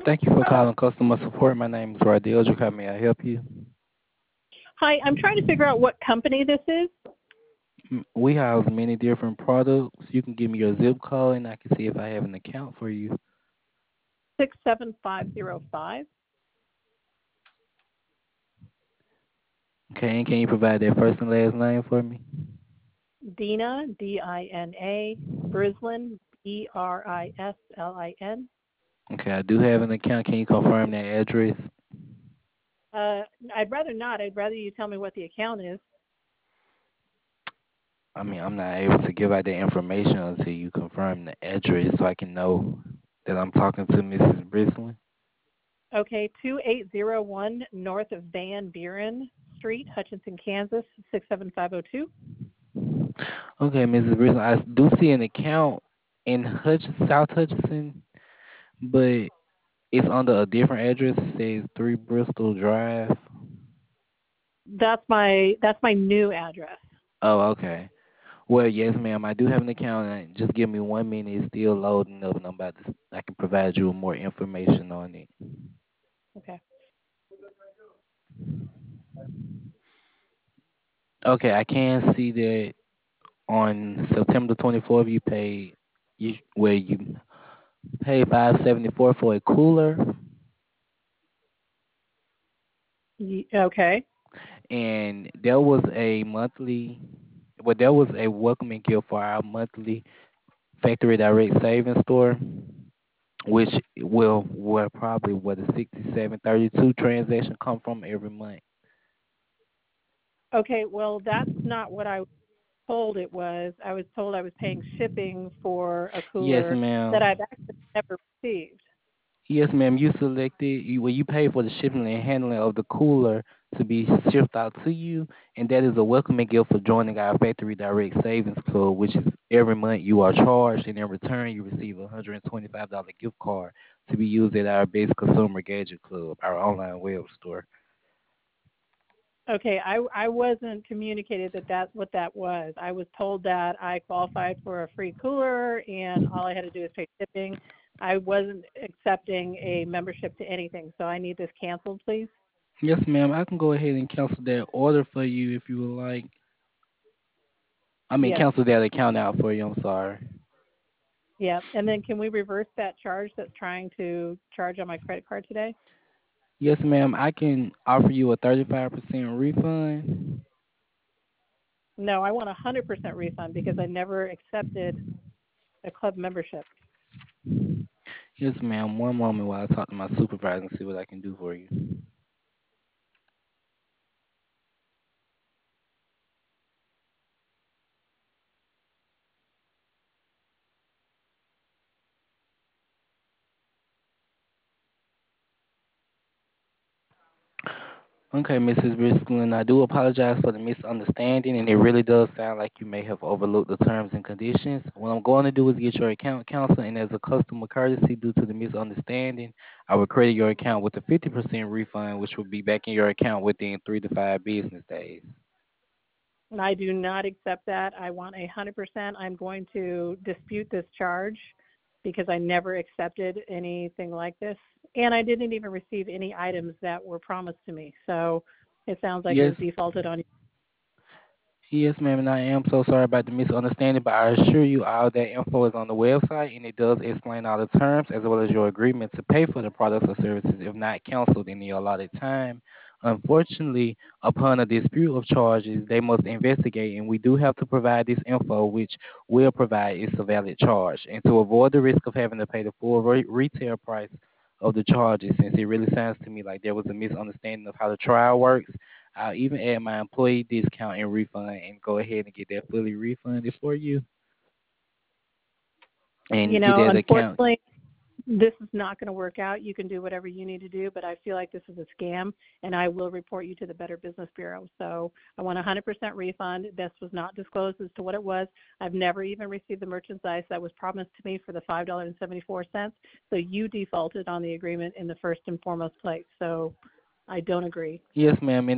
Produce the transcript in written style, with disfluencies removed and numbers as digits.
Thank you for calling customer support. My name is Rodell. How may I help you? Hi, I'm trying to figure out what company this is. We have many different products. You can give me your zip code, and I can see if I have an account for you. 67505. Okay, and can you provide that first and last name for me? Dina, Dina, Brislin, Brislin. Okay, I do have an account. Can you confirm that address? Uh, I'd rather not. I'd rather you tell me what the account is. I mean, I'm not able to give out that information until you confirm the address so I can know that I'm talking to Mrs. Brislin. Okay, 2801 north of Van Buren Street, Hutchinson, Kansas, 67502. Okay, Mrs. Brislin, I do see an account in South Hutchinson, but it's under a different address. It says 3 Bristol Drive. That's my new address. Oh, okay. Well, yes, ma'am. I do have an account. And just give me 1 minute. It's still loading up, and I can provide you with more information on it. Okay. Okay, I can see that on September 24th, you paid 574 for a cooler, Okay. and there was a monthly, well, there was a welcoming gift for our monthly factory direct savings store, which will where probably where the 6732 transaction come from every month. Okay, well, that's not what I was told it was. I was told I was paying shipping for a Yes, cooler that ma'am. I've actually never received. Yes, ma'am. You pay for the shipping and handling of the cooler to be shipped out to you, and that is a welcoming gift for joining our Factory Direct Savings Club, which is every month you are charged, and in return you receive a $125 gift card to be used at our Best Consumer Gadget Club, our online web store. Okay, I wasn't communicated that that's what that was. I was told that I qualified for a free cooler and all I had to do is pay shipping. I wasn't accepting a membership to anything, so I need this canceled, please. Yes, ma'am. I can go ahead and cancel that order for you if you would like. I mean, Yes. cancel that account out for you. I'm sorry. Yeah. And then can we reverse that charge that's trying to charge on my credit card today? Yes, ma'am. I can offer you a 35% refund. No, I want a 100% refund because I never accepted a club membership. Yes, ma'am. One moment while I talk to my supervisor and see what I can do for you. Okay, Mrs. Briskland, I do apologize for the misunderstanding, and it really does sound like you may have overlooked the terms and conditions. What I'm going to do is get your account counseled, and as a customer courtesy due to the misunderstanding, I will credit your account with a 50% refund, which will be back in your account within 3 to 5 business days. And I do not accept that. I want 100%. I'm going to dispute this charge because I never accepted anything like this. And I didn't even receive any items that were promised to me. So it sounds like it Yes, was defaulted on. Yes, ma'am, and I am so sorry about the misunderstanding, but I assure you all that info is on the website and it does explain all the terms as well as your agreement to pay for the products or services if not canceled in the allotted time. Unfortunately, upon a dispute of charges, they must investigate, and we do have to provide this info, which will provide it's a valid charge. And to avoid the risk of having to pay the full retail price of the charges, since it really sounds to me like there was a misunderstanding of how the trial works, I'll even add my employee discount and refund and go ahead and get that fully refunded for you and get that account. Unfortunately, this is not going to work out. You can do whatever you need to do, but I feel like this is a scam, and I will report you to the Better Business Bureau. So I want a 100% refund. This was not disclosed as to what it was. I've never even received the merchandise that was promised to me for the $5.74. So you defaulted on the agreement in the first and foremost place. So I don't agree. Yes, ma'am.